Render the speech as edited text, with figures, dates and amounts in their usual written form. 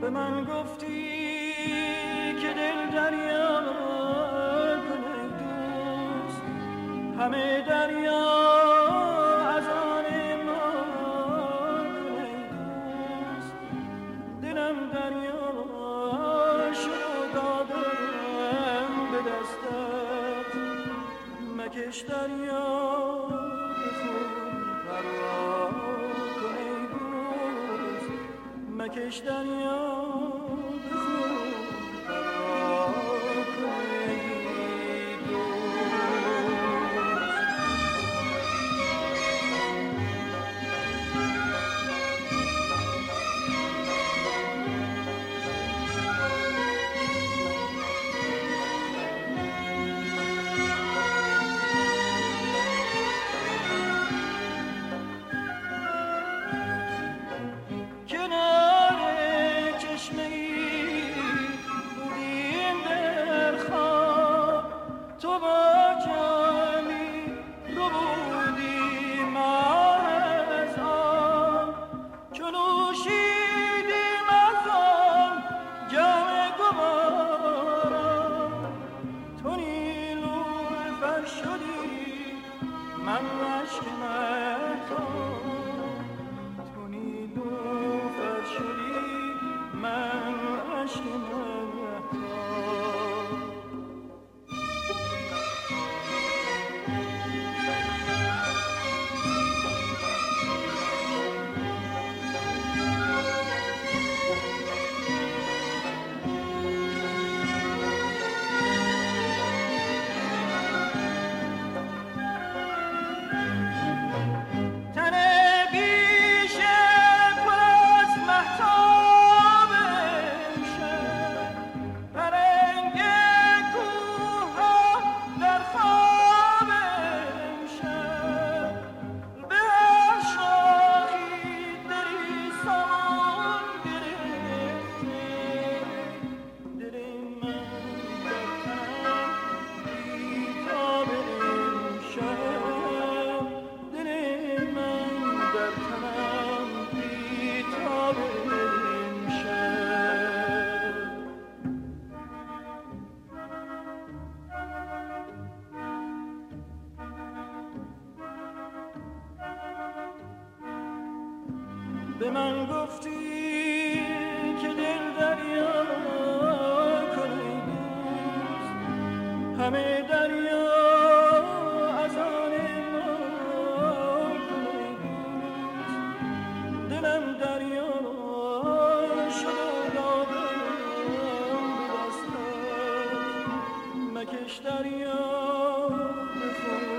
به من گفتی که دل دریا کن ای دوست، همه دریا از آن ما کن ای دوست. دلم دریا شد و دادم به دستت، مکش دریا به خون پروا کن ای دوست، مکش دریا به خون پروا کن ای دوست. به من گفتی که دل دریا کن ای دوست، همه دریا از آن ما کن ای دوست. دلم دریا شد و دادم به دستت، مکش دریا به خون